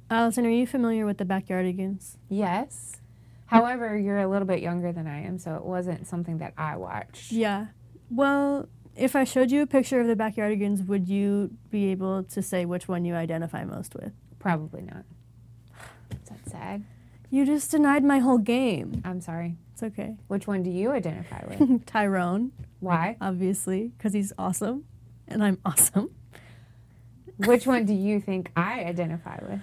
Allison, are you familiar with the Backyardigans? Yes. However, you're a little bit younger than I am, so it wasn't something that I watched. Yeah. Well, if I showed you a picture of the Backyardigans, would you be able to say which one you identify most with? Probably not. Is that sad? You just denied my whole game. I'm sorry. It's okay. Which one do you identify with? Tyrone. Why? Obviously, because he's awesome, and I'm awesome. Which one do you think I identify with?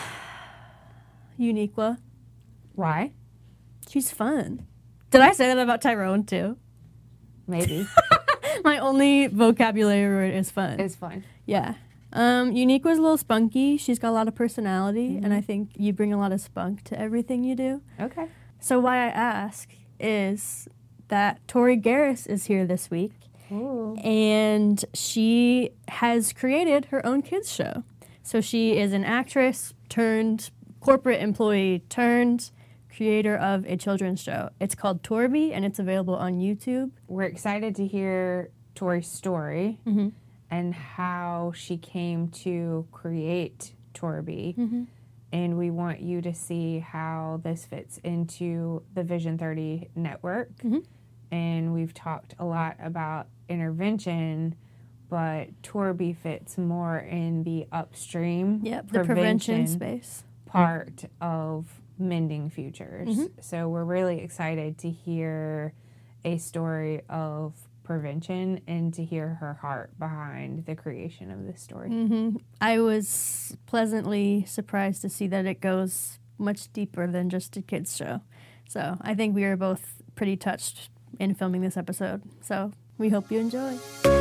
Uniqua. Why? She's fun. Did I say that about Tyrone, too? Maybe. My only vocabulary word is fun. It's fun. Yeah. Uniqua's a little spunky. She's got a lot of personality, and I think you bring a lot of spunk to everything you do. Okay. So why I ask is that Tori Garris is here this week, Ooh. and she has created her own kids show. So she is an actress turned corporate employee turned creator of a children's show. It's called Torby, and it's available on YouTube. We're excited to hear Tori's story and how she came to create Torby. And we want you to see how this fits into the Vision 30 network. And we've talked a lot about intervention, but Torby fits more in the upstream Yep, the prevention space part of Mending Futures. So we're really excited to hear a story of prevention and to hear her heart behind the creation of this story. I was pleasantly surprised to see that it goes much deeper than just a kids show. So I think we are both pretty touched in filming this episode. So we hope you enjoy.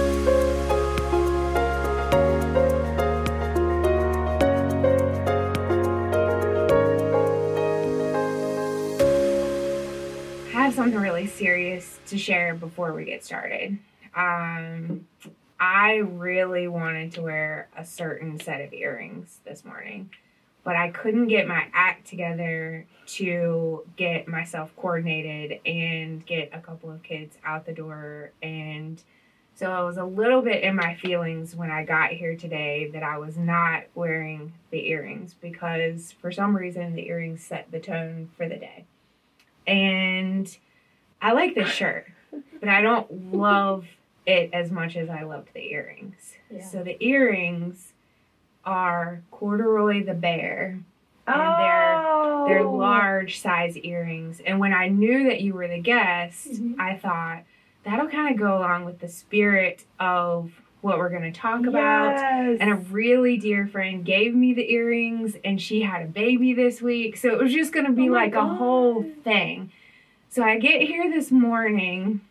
I have something really serious to share before we get started. I really wanted to wear a certain set of earrings this morning, but I couldn't get my act together to get myself coordinated and get a couple of kids out the door. And so I was a little bit in my feelings when I got here today that I was not wearing the earrings because for some reason the earrings set the tone for the day. And I like this shirt, but I don't love it as much as I loved the earrings. Yeah. So the earrings are Corduroy the Bear, and they're large size earrings. And when I knew that you were the guest, I thought that'll kind of go along with the spirit of what we're going to talk about. And a really dear friend gave me the earrings, and she had a baby this week, so it was just going to be like a whole thing. So I get here this morning.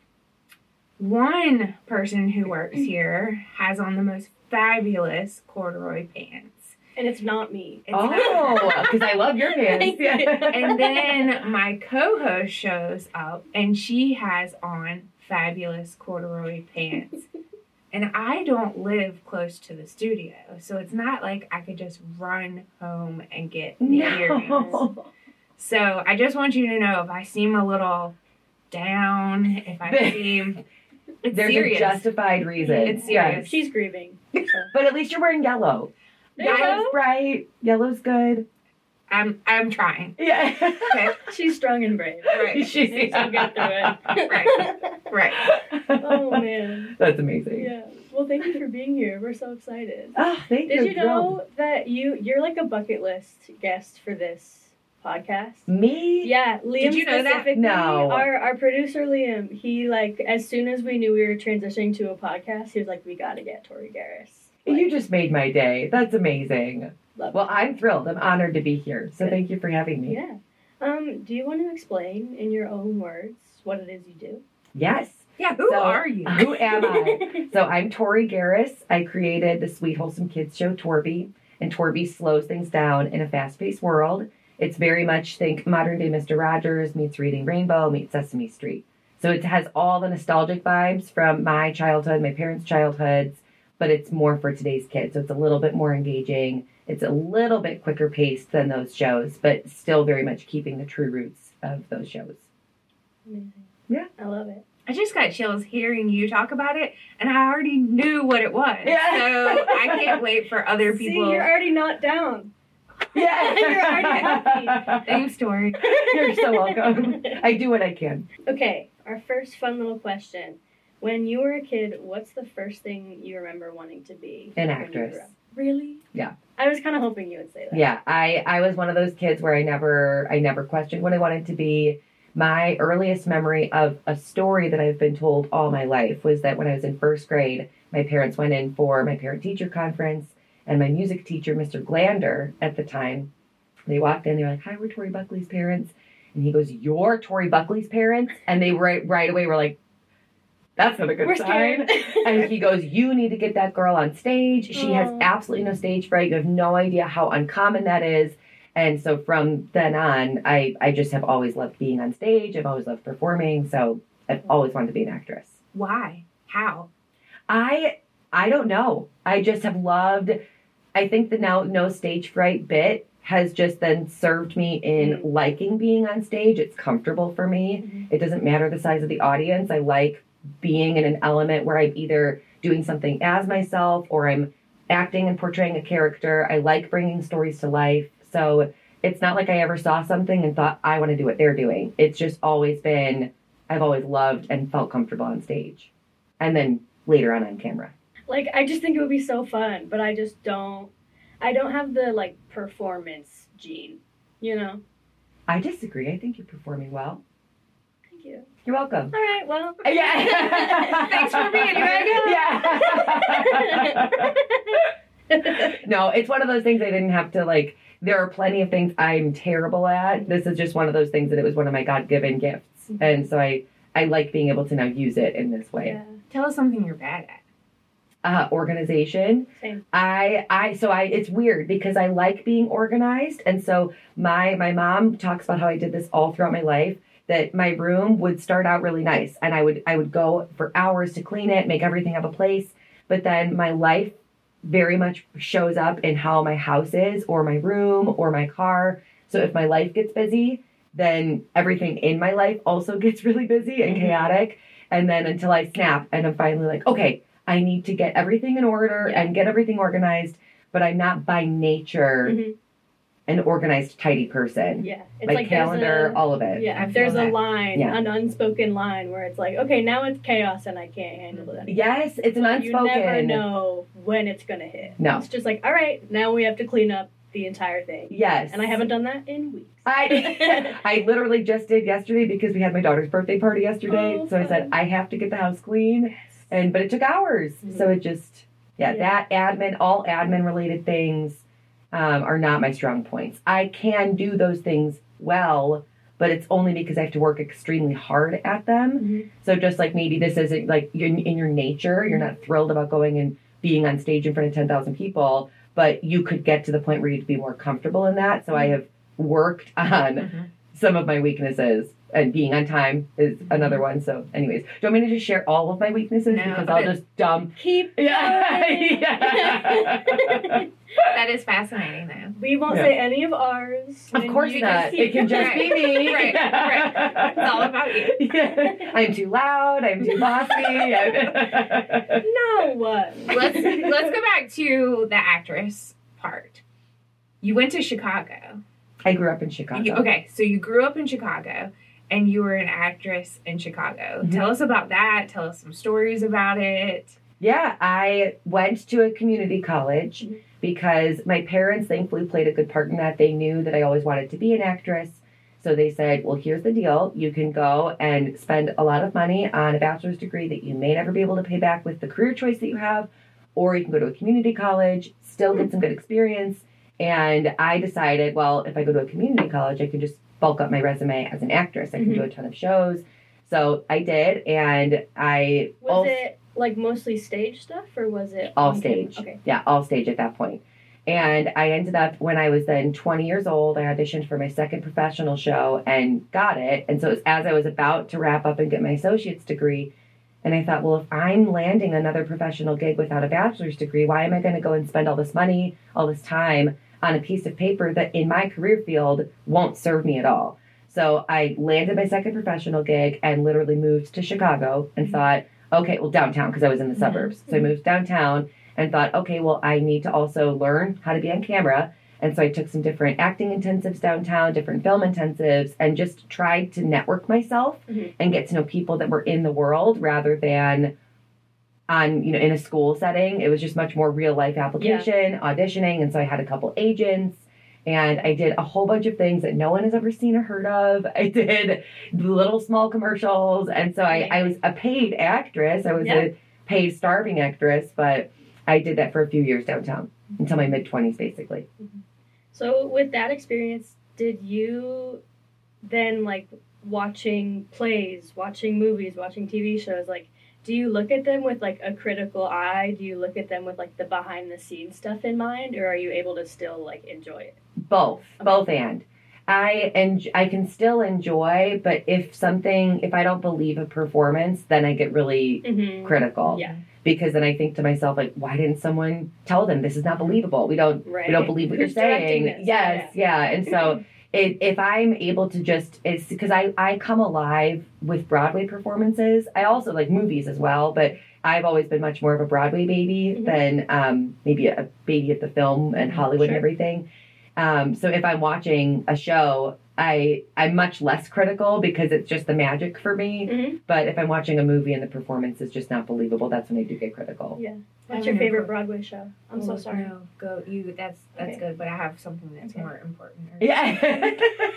One person who works here has on the most fabulous corduroy pants. And it's not me. Because I love your pants. And then my co-host shows up, and she has on fabulous corduroy pants. And I don't live close to the studio, so it's not like I could just run home and get the earrings. So I just want you to know if I seem a little down, if I seem... It's There's serious. a justified reason. It's serious. She's grieving. So. But at least you're wearing yellow. Yellow's bright. Yellow's good. I'm trying. Yeah. Okay. She's strong and brave. Right. She'll get through it. Right. Oh, man. That's amazing. Yeah. Well, thank you for being here. We're so excited. Oh, thank you. Did you know that you're like a bucket list guest for this podcast? Me? Yeah, Liam. Did you know that? Specifically, No. Our producer Liam, he like as soon as we knew we were transitioning to a podcast, he was like, "We got to get Tori Garris." You just made my day. That's amazing. Love Well, I'm thrilled. I'm honored to be here. So thank you for having me. Yeah. Do you want to explain in your own words what it is you do? Yes. Yeah, who are you? Who am I? So I'm Tori Garris. I created the Sweet Wholesome Kids show, Torby. And Torby slows things down in a fast-paced world. It's very much, think modern-day Mr. Rogers meets Reading Rainbow meets Sesame Street. So it has all the nostalgic vibes from my childhood, my parents' childhoods, but it's more for today's kids. So it's a little bit more engaging. It's a little bit quicker paced than those shows, but still very much keeping the true roots of those shows. Amazing. Yeah. I love it. I just got chills hearing you talk about it, and I already knew what it was. Yeah. So I can't wait for other people. See, you're already not down. Yeah. You're already happy. Thanks, Tori. You're so welcome. I do what I can. Okay, our first fun little question. When you were a kid, what's the first thing you remember wanting to be? An when you actress. grew up? Really? Yeah. I was kind of hoping you would say that. Yeah, I was one of those kids where I never questioned what I wanted to be. My earliest memory of a story that I've been told all my life was that when I was in first grade, my parents went in for my parent-teacher conference, and my music teacher, Mr. Glander, at the time, they walked in, they were like, "Hi, we're Tori Buckley's parents." And he goes, "You're Tori Buckley's parents?" And they right away were like, "That's not a good We're sign." scared. And he goes, "You need to get that girl on stage. She has absolutely no stage fright. You have no idea how uncommon that is." And so from then on, I just have always loved being on stage. I've always loved performing. So I've always wanted to be an actress. Why? How? I don't know. I just have loved, I think the no stage fright bit has just then served me in liking being on stage. It's comfortable for me. It doesn't matter the size of the audience. I like being in an element where I'm either doing something as myself or I'm acting and portraying a character. I like bringing stories to life. So it's not like I ever saw something and thought, I want to do what they're doing. It's just always been, I've always loved and felt comfortable on stage. And then later on camera. Like, I just think it would be so fun, but I just don't. I don't have the, like, performance gene, you know? I disagree. I think you're performing well. Thank you. You're welcome. All right, well. Yeah. Thanks for being here. Yeah. No, it's one of those things I didn't have to, like, there are plenty of things I'm terrible at. This is just one of those things that it was one of my God-given gifts. And so I like being able to now use it in this way. Yeah. Tell us something you're bad at. Organization. Same. It's weird because I like being organized. And so my mom talks about how I did this all throughout my life, that my room would start out really nice and I would go for hours to clean it, make everything have a place. But then my life very much shows up in how my house is or my room or my car. So if my life gets busy, then everything in my life also gets really busy and chaotic. And then until I snap and I'm finally like, okay, I need to get everything in order and get everything organized, but I'm not by nature an organized, tidy person. Yeah. It's My like calendar, all of it. Yeah, I feel there's a that. line, Yeah. an unspoken line where it's like, okay, now it's chaos and I can't handle it. Yes, it's an unspoken. You never know when it's going to hit. No. It's just like, all right, now we have to clean up the entire thing. Yes. And I haven't done that in weeks. I literally just did yesterday because we had my daughter's birthday party yesterday. Oh, so I said, fun. I have to get the house clean. But it took hours. So it just, that all admin related things are not my strong points. I can do those things well, but it's only because I have to work extremely hard at them. So just like maybe this isn't like in your nature, you're not thrilled about going and being on stage in front of 10,000 people, but you could get to the point where you'd be more comfortable in that. So I have worked on some of my weaknesses, and being on time is another one. So anyways, do you want me to just share all of my weaknesses? No, Because but- I'll just dump. Keep Yeah. That is fascinating, though. We won't Yeah. say any of ours. Of and course you not. It can just be me. Right. It's all about you. Yeah. I'm too loud. I'm too bossy. No. Let's go back to the actress part. You went to Chicago. I grew up in Chicago. Okay, so you grew up in Chicago, and you were an actress in Chicago. Mhm. Tell us about that. Tell us some stories about it. Yeah, I went to a community college because my parents thankfully played a good part in that. They knew that I always wanted to be an actress. So they said, well, here's the deal. You can go and spend a lot of money on a bachelor's degree that you may never be able to pay back with the career choice that you have, or you can go to a community college, still get some good experience. And I decided, well, if I go to a community college, I can just bulk up my resume as an actress. I can do a ton of shows. So I did, and I Was it like mostly stage stuff, or was it all on camera? stage. Okay. Yeah, all stage at that point. And I ended up, when I was then 20 years old, I auditioned for my second professional show and got it. And so it was as I was about to wrap up and get my associate's degree. And I thought, well, if I'm landing another professional gig without a bachelor's degree, why am I going to go and spend all this money, all this time on a piece of paper that in my career field won't serve me at all? So I landed my second professional gig and literally moved to Chicago and thought, okay, well, downtown, because I was in the suburbs. So I moved downtown and thought, okay, well, I need to also learn how to be on camera. And so I took some different acting intensives downtown, different film intensives, and just tried to network myself and get to know people that were in the world rather than on, in a school setting. It was just much more real life application, auditioning. And so I had a couple agents. And I did a whole bunch of things that no one has ever seen or heard of. I did little small commercials. And so I was a paid actress. I was a paid starving actress, but I did that for a few years downtown until my mid-20s, basically. So with that experience, did you then, like, watching plays, watching movies, watching TV shows, like, do you look at them with, like, a critical eye? Do you look at them with, like, the behind-the-scenes stuff in mind? Or are you able to still, like, enjoy it? Both. Both and. I can still enjoy, but if I don't believe a performance, then I get really critical. Yeah. Because then I think to myself, like, why didn't someone tell them this is not believable? We don't believe what Who's you're saying. directing this? Yes, yeah. And so if I'm able to it's because I come alive with Broadway performances. I also like movies as well, but I've always been much more of a Broadway baby than maybe a baby at the film and Hollywood and everything. So if I'm watching a show, I'm much less critical because it's just the magic for me. But if I'm watching a movie and the performance is just not believable, that's when I do get critical. Yeah. What's your favorite Broadway show? I'm so sorry. No, go you. That's good. But I have something that's more important. Yeah.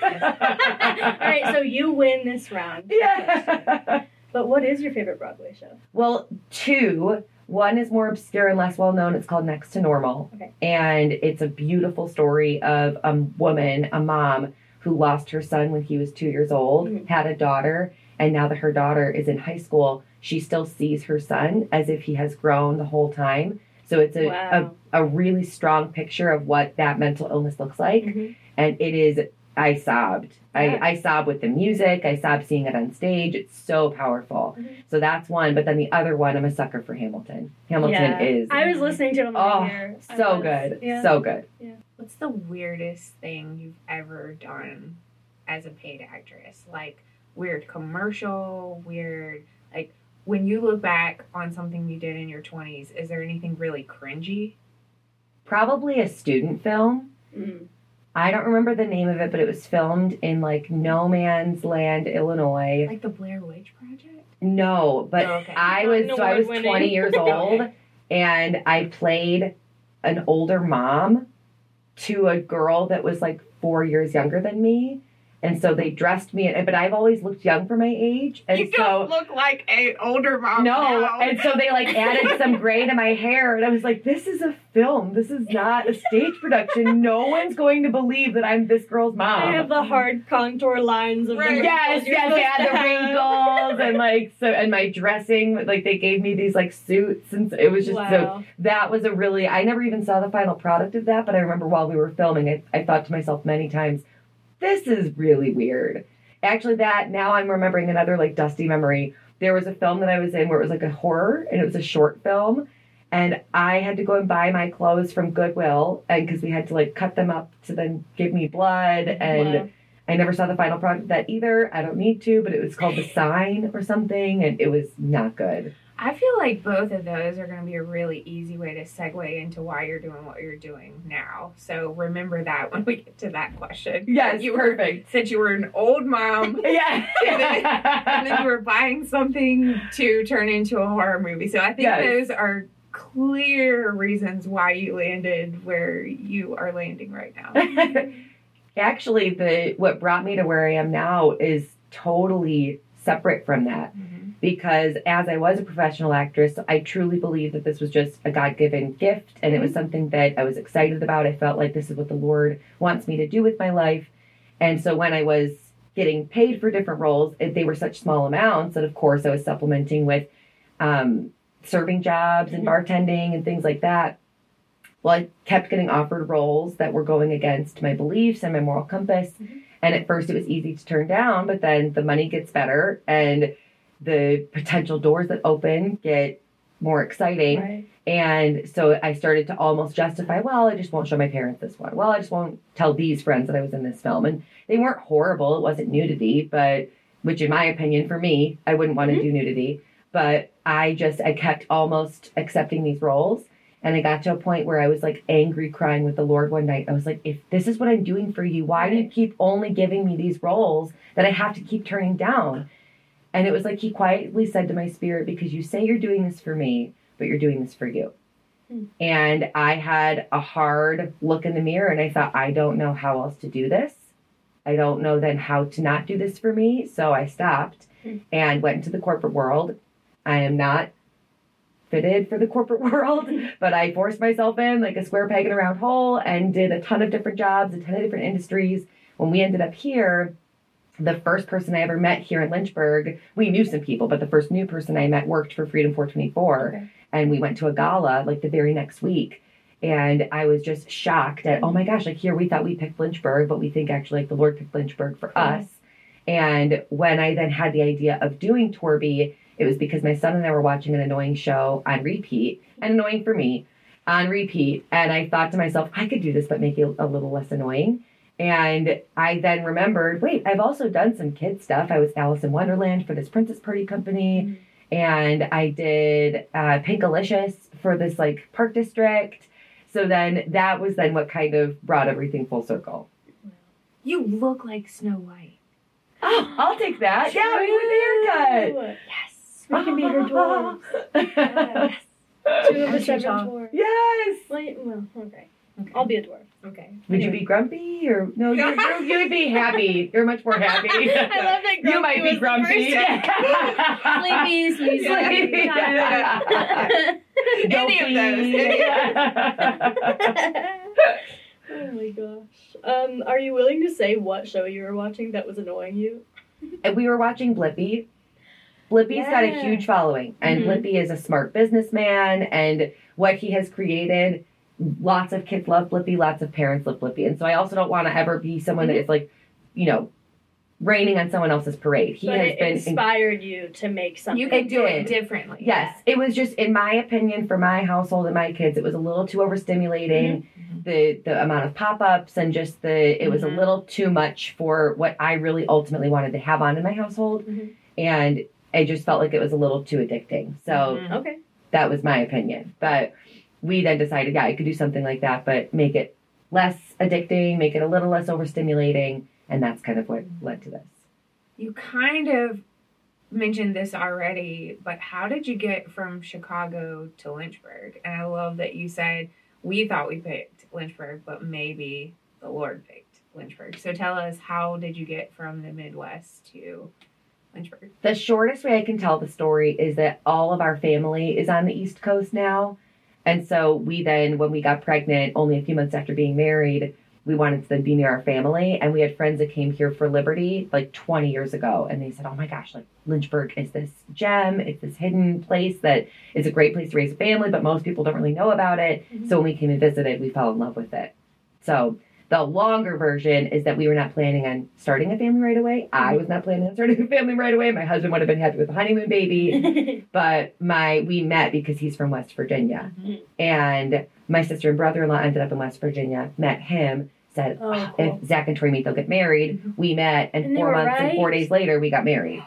All right. So you win this round. Yeah. But what is your favorite Broadway show? Well, two. One is more obscure and less well known. It's called Next to Normal. Okay. And it's a beautiful story of a woman, a mom, who lost her son when he was 2 years old, had a daughter, and now that her daughter is in high school, she still sees her son as if he has grown the whole time. So it's a really strong picture of what that mental illness looks like. And it is, I sobbed. Yeah. I sobbed with the music. I sobbed seeing it on stage. It's so powerful. So that's one. But then the other one, I'm a sucker for Hamilton. Hamilton is... I was listening to him here. So good. Yeah. So good. Yeah. What's the weirdest thing you've ever done as a paid actress? Like, weird commercial, weird... Like, when you look back on something you did in your 20s, is there anything really cringy? Probably a student film. I don't remember the name of it, but it was filmed in, like, No Man's Land, Illinois. Like the Blair Witch Project? No, but I was 20 years old, and I played an older mom to a girl that was, like, 4 years younger than me. And so they dressed me, but I've always looked young for my age. And you don't look like an older mom. No, now. And so they like added some gray to my hair, and I was like, "This is a film. This is not a stage production. No one's going to believe that I'm this girl's mom." I have the hard contour lines of the wrinkles. Yes, I had the wrinkles and my dressing. Like they gave me these like suits, and it was just so. That was I never even saw the final product of that, but I remember while we were filming, I thought to myself many times, this is really weird. Actually, now I'm remembering another like dusty memory. There was a film that I was in where it was like a horror, and it was a short film, and I had to go and buy my clothes from Goodwill, and because we had to like cut them up to then give me blood, and I never saw the final product of that either. I don't need to, but it was called The Sign or something, and it was not good. I feel like both of those are going to be a really easy way to segue into why you're doing what you're doing now. So remember that when we get to that question. Yes, perfect. Since you were an old mom. Yeah. and then you were buying something to turn into a horror movie. So I think those are clear reasons why you landed where you are landing right now. Actually, what brought me to where I am now is totally separate from that. Because as I was a professional actress, I truly believe that this was just a God-given gift, and it was something that I was excited about. I felt like this is what the Lord wants me to do with my life. And so when I was getting paid for different roles, they were such small amounts that, of course, I was supplementing with serving jobs and bartending and things like that. Well, I kept getting offered roles that were going against my beliefs and my moral compass. And at first it was easy to turn down, but then the money gets better and the potential doors that open get more exciting. Right. And so I started to almost justify, well, I just won't show my parents this one. Well, I just won't tell these friends that I was in this film. And they weren't horrible. It wasn't nudity, but which in my opinion, for me, I wouldn't want to do nudity. But I kept almost accepting these roles. And I got to a point where I was like angry, crying with the Lord one night. I was like, if this is what I'm doing for you, why do you keep only giving me these roles that I have to keep turning down? And it was like he quietly said to my spirit, because you say you're doing this for me, but you're doing this for you. And I had a hard look in the mirror and I thought, I don't know how else to do this. I don't know then how to not do this for me. So I stopped and went into the corporate world. I am not fitted for the corporate world, but I forced myself in like a square peg in a round hole and did a ton of different jobs, a ton of different industries. When we ended up here, the first person I ever met here in Lynchburg, we knew some people, but the first new person I met worked for Freedom 424. Okay. And we went to a gala like the very next week. And I was just shocked at, oh my gosh, like here we thought we picked Lynchburg, but we think actually like the Lord picked Lynchburg for us. And when I then had the idea of doing Torby, it was because my son and I were watching an annoying show on repeat, and annoying for me, on repeat. And I thought to myself, I could do this, but make it a little less annoying. And I then remembered, wait, I've also done some kid stuff. I was Alice in Wonderland for this Princess Party company. And I did Pinkalicious for this like park district. So then that was then what kind of brought everything full circle. You look like Snow White. Oh, I'll take that. Yeah, we with the haircut. Yes. We can be her dwarves. Yes. 2 of the 7 dwarves. Yes. Well, okay. I'll be a dwarf. Okay. Would you be grumpy or no? You would be happy. You're much more happy. I love that grumpy. You might be grumpy. Sleepy, Sleepy. Any of those. Oh my gosh. Are you willing to say what show you were watching that was annoying you? We were watching Blippi. Blippi's got a huge following, and Blippi is a smart businessman, and what he has created, lots of kids love Blippi, lots of parents love Blippi. And so I also don't want to ever be someone that is like, you know, raining on someone else's parade. But it inspired you to make something. You could do it differently. Yes. It was just, in my opinion, for my household and my kids, it was a little too overstimulating. The amount of pop-ups and just it was a little too much for what I really ultimately wanted to have on in my household. And I just felt like it was a little too addicting. So that was my opinion. But we then decided, I could do something like that, but make it less addicting, make it a little less overstimulating. And that's kind of what led to this. You kind of mentioned this already, but how did you get from Chicago to Lynchburg? And I love that you said, we thought we picked Lynchburg, but maybe the Lord picked Lynchburg. So tell us, how did you get from the Midwest to Lynchburg? The shortest way I can tell the story is that all of our family is on the East Coast now. And so we then, when we got pregnant, only a few months after being married, we wanted to then be near our family. And we had friends that came here for Liberty like 20 years ago. And they said, oh my gosh, like Lynchburg is this gem. It's this hidden place that is a great place to raise a family, but most people don't really know about it. So when we came and visited, we fell in love with it. So the longer version is that we were not planning on starting a family right away. I was not planning on starting a family right away. My husband would have been happy with a honeymoon baby. But we met because he's from West Virginia. And my sister and brother-in-law ended up in West Virginia, met him, said, if Zach and Tori meet, they'll get married. We met, and 4 months and 4 days later, we got married.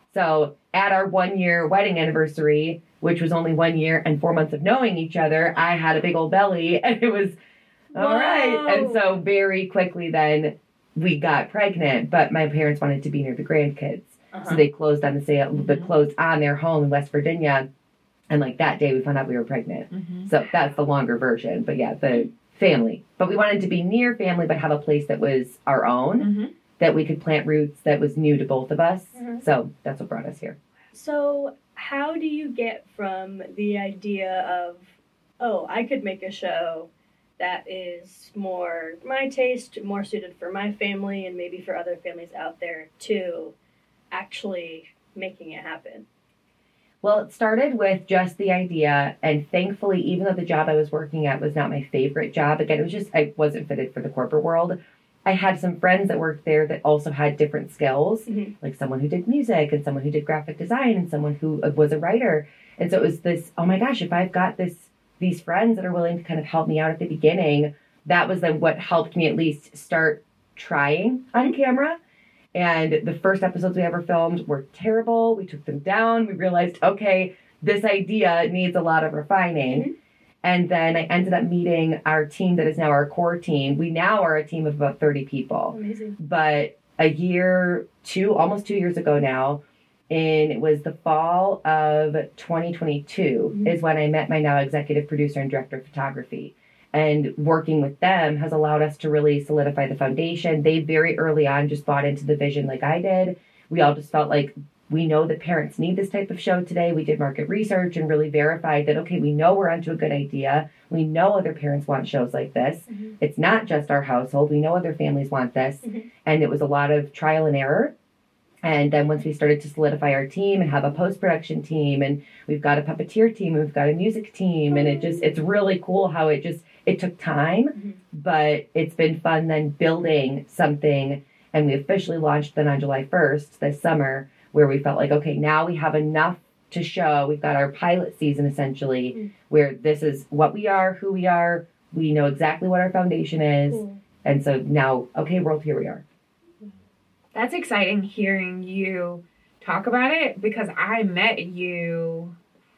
So at our 1-year wedding anniversary, which was only 1 year and 4 months of knowing each other, I had a big old belly, and it was all right. And so very quickly then we got pregnant, but my parents wanted to be near the grandkids. So they closed on the sale, closed on their home in West Virginia. And like that day we found out we were pregnant. So that's the longer version. But yeah, the family. But we wanted to be near family, but have a place that was our own, that we could plant roots, that was new to both of us. So that's what brought us here. So how do you get from the idea of, I could make a show that is more my taste, more suited for my family and maybe for other families out there, to actually making it happen? Well, it started with just the idea, and thankfully, even though the job I was working at was not my favorite job, again, it was just, I wasn't fitted for the corporate world. I had some friends that worked there that also had different skills, like someone who did music and someone who did graphic design and someone who was a writer. And so it was this, oh my gosh, if I've got these friends that are willing to kind of help me out at the beginning, that was then what helped me at least start trying on camera. And the first episodes we ever filmed were terrible. We took them down. We realized, okay, this idea needs a lot of refining. And then I ended up meeting our team that is now our core team. We now are a team of about 30 people. Amazing. But almost 2 years ago now, and it was the fall of 2022 is when I met my now executive producer and director of photography. And working with them has allowed us to really solidify the foundation. They very early on just bought into the vision like I did. We all just felt like we know that parents need this type of show today. We did market research and really verified that, okay, we know we're onto a good idea. We know other parents want shows like this. It's not just our household. We know other families want this. And it was a lot of trial and error. And then once we started to solidify our team and have a post-production team, and we've got a puppeteer team, and we've got a music team, and it's really cool how it took time, but it's been fun then building something. And we officially launched then on July 1st this summer, where we felt like, okay, now we have enough to show. We've got our pilot season essentially, where this is what we are, who we are. We know exactly what our foundation is. And so now, okay, world, here we are. That's exciting hearing you talk about it, because I met you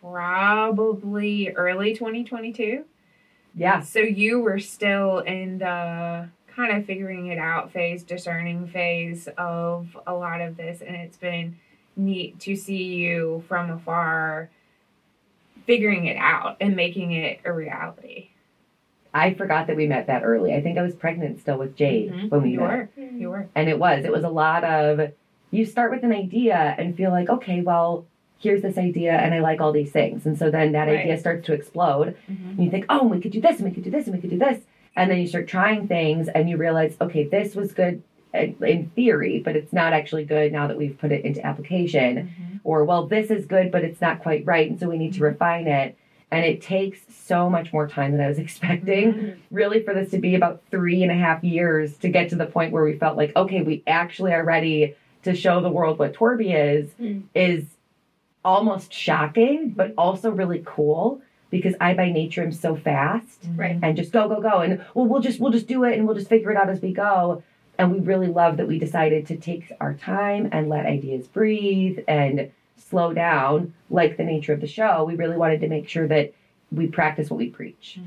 probably early 2022. Yeah. So you were still in the kind of figuring it out phase, discerning phase of a lot of this. And it's been neat to see you from afar figuring it out and making it a reality. I forgot that we met that early. I think I was pregnant still with Jade when we met. You were. And it was a lot of, you start with an idea and feel like, okay, well, here's this idea and I like all these things. And so then that idea starts to explode. And you think, oh, we could do this and we could do this and we could do this. And then you start trying things and you realize, okay, this was good in theory, but it's not actually good now that we've put it into application. Or, well, this is good, but it's not quite right. And so we need to refine it. And it takes so much more time than I was expecting, really, for this to be about 3.5 years to get to the point where we felt like, okay, we actually are ready to show the world what Torby is almost shocking, but also really cool, because I, by nature, am so fast and just go. And we'll just do it and we'll just figure it out as we go. And we really love that we decided to take our time and let ideas breathe and slow down, like the nature of the show. We really wanted to make sure that we practice what we preach.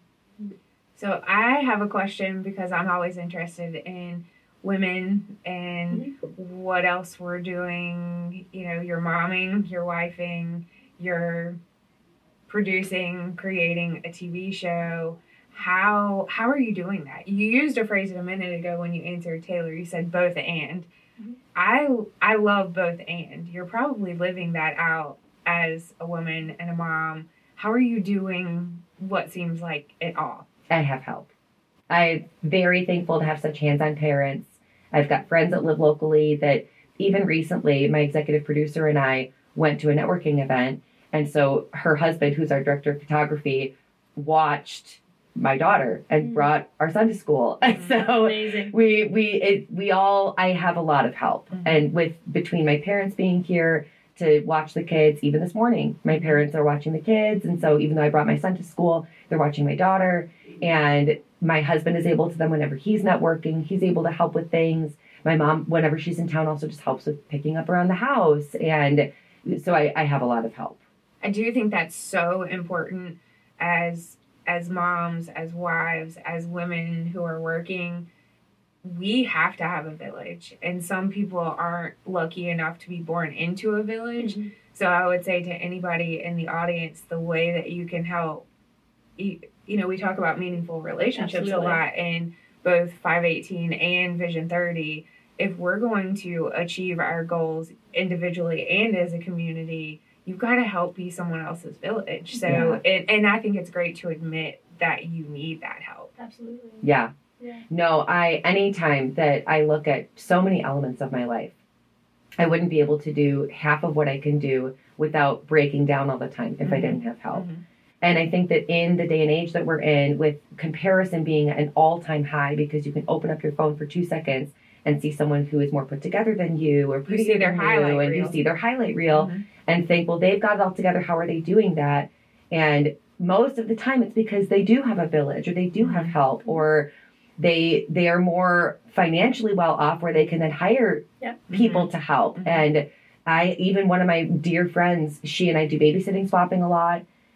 So I have a question, because I'm always interested in women and what else we're doing. You know, you're momming, you're wifing, you're producing, creating a TV show. How are you doing that? You used a phrase a minute ago when you answered Taylor. You said both and. I love both and. You're probably living that out as a woman and a mom. How are you doing what seems like it all? I have help. I'm very thankful to have such hands-on parents. I've got friends that live locally that even recently, my executive producer and I went to a networking event. And so her husband, who's our director of photography, watched my daughter and brought our son to school. And so Amazing. I have a lot of help. And between my parents being here to watch the kids, even this morning, my parents are watching the kids. And so even though I brought my son to school, they're watching my daughter. And my husband is able to then, whenever he's not working, he's able to help with things. My mom, whenever she's in town, also just helps with picking up around the house. And so I have a lot of help. I do think that's so important as moms, as wives, as women who are working. We have to have a village, and some people aren't lucky enough to be born into a village. So I would say to anybody in the audience, the way that you can help, you know, we talk about meaningful relationships a lot in both 518 and Vision 30. If we're going to achieve our goals individually and as a community, you've got to help be someone else's village. So, and I think it's great to admit that you need that help. Absolutely. Yeah. No, anytime that I look at so many elements of my life, I wouldn't be able to do half of what I can do without breaking down all the time if I didn't have help. And I think that in the day and age that we're in, with comparison being an all-time high, because you can open up your phone for 2 seconds and see someone who is more put together than you, or you see their highlight reel. You see their highlight reel and think, well, they've got it all together. How are they doing that? And most of the time it's because they do have a village, or they do have help, or they are more financially well off, where they can then hire people to help. And even one of my dear friends, she and I do babysitting swapping a lot.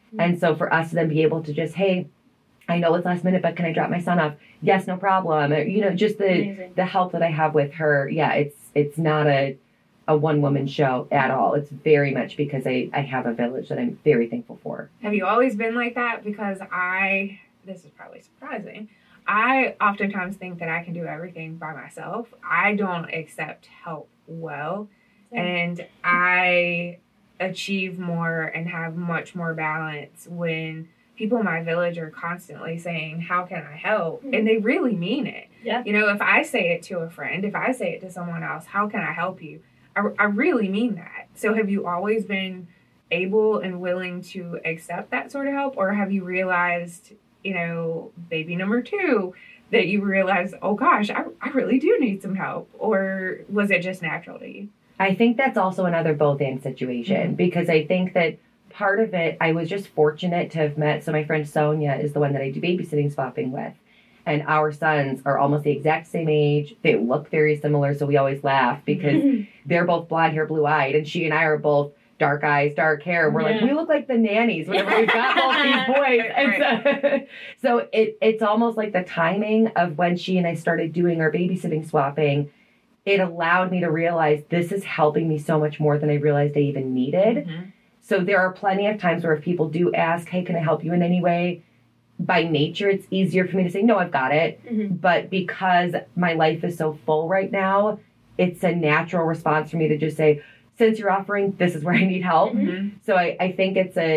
And so for us to then be able to just, hey, I know it's last minute, but can I drop my son off? Yes, no problem. Or, just the help that I have with her. Yeah, it's not a one-woman show at all. It's very much because I have a village that I'm very thankful for. Have you always been like that? Because this is probably surprising, I oftentimes think that I can do everything by myself. I don't accept help well. And I achieve more and have much more balance when people in my village are constantly saying, how can I help? And they really mean it. Yeah. If I say it to a friend, if I say it to someone else, how can I help you? I really mean that. So have you always been able and willing to accept that sort of help? Or have you realized, baby number 2, that you realized, oh gosh, I really do need some help? Or was it just natural to you? I think that's also another both and situation, because I think that part of it, I was just fortunate to have met. So my friend Sonia is the one that I do babysitting swapping with. And our sons are almost the exact same age. They look very similar, so we always laugh because they're both blonde hair, blue-eyed, and she and I are both dark eyes, dark hair. And we're like, we look like the nannies whenever we've got both these boys. And so it's almost like the timing of when she and I started doing our babysitting swapping, it allowed me to realize this is helping me so much more than I realized I even needed. So there are plenty of times where if people do ask, hey, can I help you in any way? By nature, it's easier for me to say, no, I've got it. But because my life is so full right now, it's a natural response for me to just say, since you're offering, this is where I need help. So I think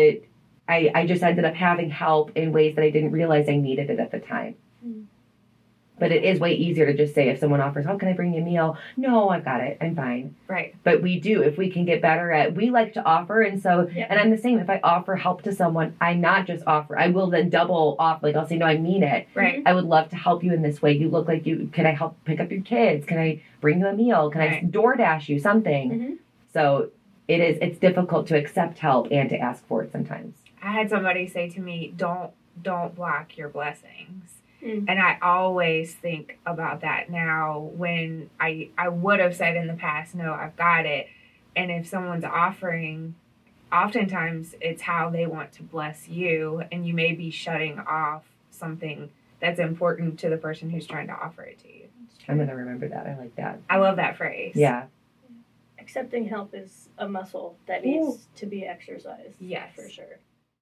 I just ended up having help in ways that I didn't realize I needed it at the time. But it is way easier to just say, if someone offers, how can I bring you a meal? No, I've got it. I'm fine. Right. But we do, if we can get better we like to offer. And so, and I'm the same. If I offer help to someone, I not just offer. I will then double off. Like I'll say, no, I mean it. Right. I would love to help you in this way. You look like can I help pick up your kids? Can I bring you a meal? Can I DoorDash you something? So it's difficult to accept help and to ask for it sometimes. I had somebody say to me, don't block your blessings. And I always think about that now when I would have said in the past, no, I've got it. And if someone's offering, oftentimes it's how they want to bless you. And you may be shutting off something that's important to the person who's trying to offer it to you. I'm going to remember that. I like that. I love that phrase. Yeah. Accepting help is a muscle that needs to be exercised. Yes. For sure.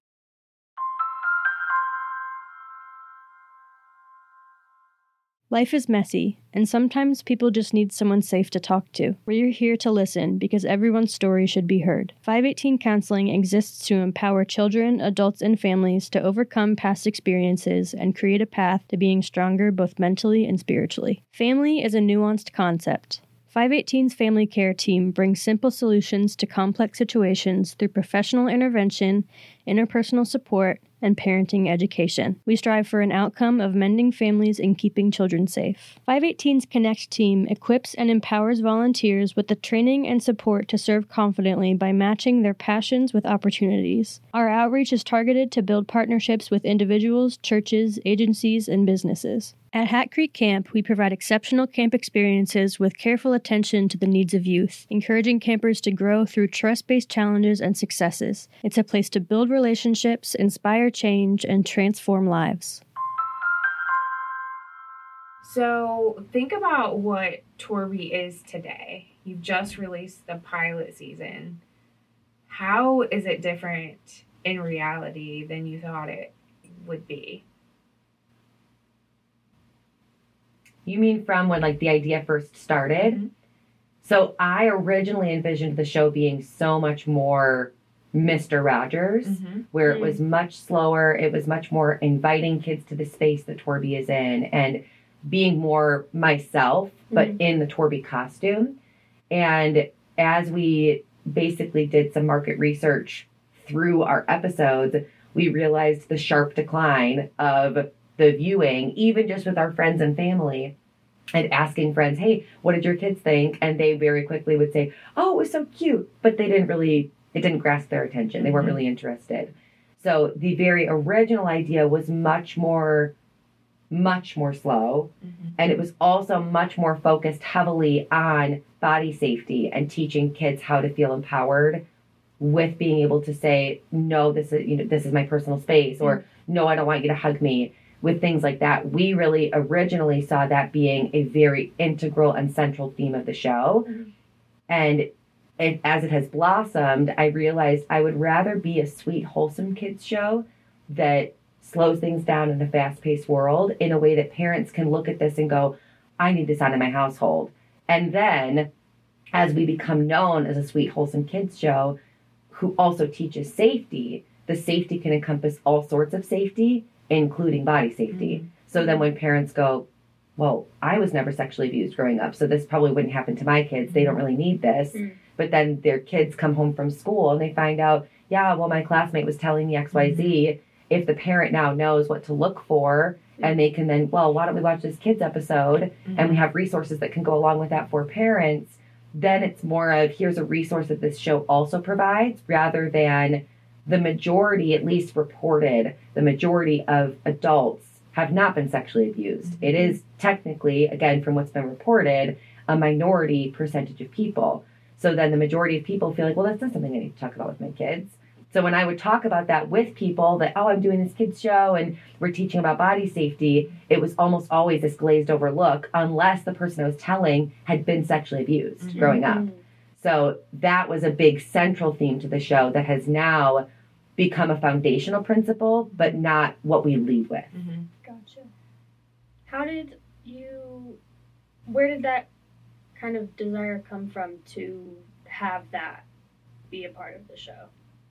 Life is messy, and sometimes people just need someone safe to talk to. We're here to listen because everyone's story should be heard. 518 Counseling exists to empower children, adults, and families to overcome past experiences and create a path to being stronger both mentally and spiritually. Family is a nuanced concept. 518's family care team brings simple solutions to complex situations through professional intervention, interpersonal support, and parenting education. We strive for an outcome of mending families and keeping children safe. 518's Connect team equips and empowers volunteers with the training and support to serve confidently by matching their passions with opportunities. Our outreach is targeted to build partnerships with individuals, churches, agencies, and businesses. At Hat Creek Camp, we provide exceptional camp experiences with careful attention to the needs of youth, encouraging campers to grow through trust-based challenges and successes. It's a place to build relationships, inspire change, and transform lives. So think about what Torby is today. You've just released the pilot season. How is it different in reality than you thought it would be? You mean from when the idea first started? So I originally envisioned the show being so much more Mr. Rogers, where it was much slower. It was much more inviting kids to the space that Torby is in and being more myself, but in the Torby costume. And as we basically did some market research through our episodes, we realized the sharp decline of the viewing, even just with our friends and family, and asking friends, hey, what did your kids think? And they very quickly would say, oh, it was so cute. But it didn't grasp their attention. They weren't really interested. So the very original idea was much more slow. And it was also much more focused heavily on body safety and teaching kids how to feel empowered with being able to say, no, this is my personal space, or no, I don't want you to hug me. With things like that, we really originally saw that being a very integral and central theme of the show. And as it has blossomed, I realized I would rather be a sweet, wholesome kids show that slows things down in a fast-paced world in a way that parents can look at this and go, I need this on in my household. And then, as we become known as a sweet, wholesome kids show who also teaches safety, the safety can encompass all sorts of safety, including body safety. So then when parents go, well, I was never sexually abused growing up, so this probably wouldn't happen to my kids. They don't really need this. But then their kids come home from school and they find out, yeah, well, my classmate was telling me XYZ. If the parent now knows what to look for, and they can then, well, why don't we watch this kids episode? And we have resources that can go along with that for parents. Then it's more of, here's a resource that this show also provides, rather than the majority, at least reported, the majority of adults have not been sexually abused. It is technically, again, from what's been reported, a minority percentage of people. So then the majority of people feel like, well, that's not something I need to talk about with my kids. So when I would talk about that with people, that, oh, I'm doing this kids show and we're teaching about body safety, it was almost always this glazed over look, unless the person I was telling had been sexually abused growing up. So that was a big central theme to the show that has now become a foundational principle, but not what we lead with. Gotcha. Where did that kind of desire come from to have that be a part of the show?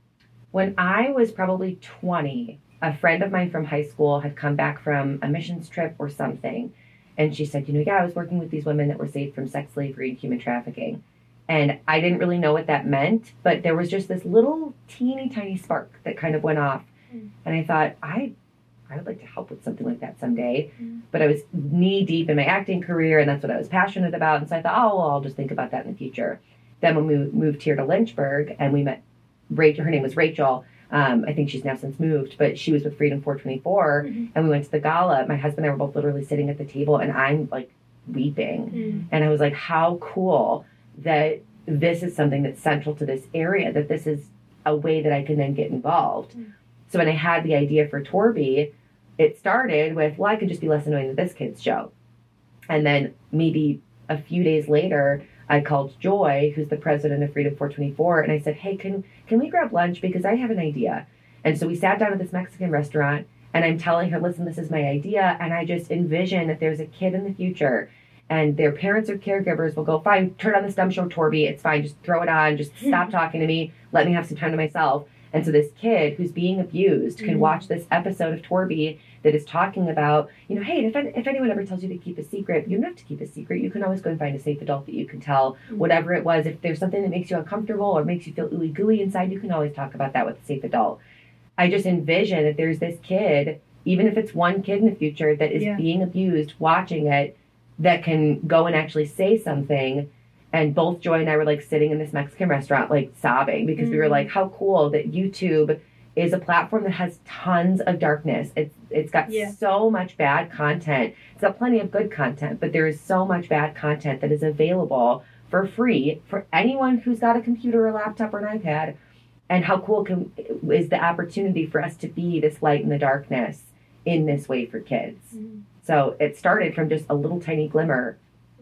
When I was probably 20, a friend of mine from high school had come back from a missions trip or something. And she said, I was working with these women that were saved from sex slavery and human trafficking. And I didn't really know what that meant, but there was just this little teeny tiny spark that kind of went off. And I thought, I would like to help with something like that someday. But I was knee deep in my acting career, and that's what I was passionate about. And so I thought, oh, well, I'll just think about that in the future. Then when we moved here to Lynchburg and we met Rachel, her name was Rachel. I think she's now since moved, but she was with Freedom 424. And we went to the gala. My husband and I were both literally sitting at the table, and I'm like weeping. And I was like, how cool that this is something that's central to this area, that this is a way that I can then get involved. So when I had the idea for Torby, it started with, well, I could just be less annoying than this kid's show. And then maybe a few days later, I called Joy, who's the president of Freedom 424, and I said, hey, can we grab lunch? Because I have an idea. And so we sat down at this Mexican restaurant, and I'm telling her, listen, this is my idea. And I just envision that there's a kid in the future, and their parents or caregivers will go, fine, turn on this dumb show, Torby. It's fine. Just throw it on. Just stop talking to me. Let me have some time to myself. And so this kid who's being abused can watch this episode of Torby that is talking about, hey, if anyone ever tells you to keep a secret, you don't have to keep a secret. You can always go and find a safe adult that you can tell whatever it was. If there's something that makes you uncomfortable or makes you feel ooey gooey inside, you can always talk about that with a safe adult. I just envision that there's this kid, even if it's one kid in the future that is being abused, watching it, that can go and actually say something. And both Joy and I were like sitting in this Mexican restaurant, like sobbing, because we were like, how cool that YouTube is a platform that has tons of darkness. It's got so much bad content. It's got plenty of good content, but there is so much bad content that is available for free for anyone who's got a computer or a laptop or an iPad. And how cool is the opportunity for us to be this light in the darkness in this way for kids. So it started from just a little tiny glimmer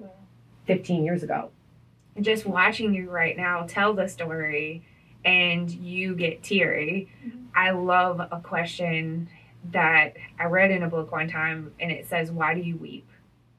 15 years ago. Just watching you right now tell the story and you get teary. I love a question that I read in a book one time, and it says, why do you weep?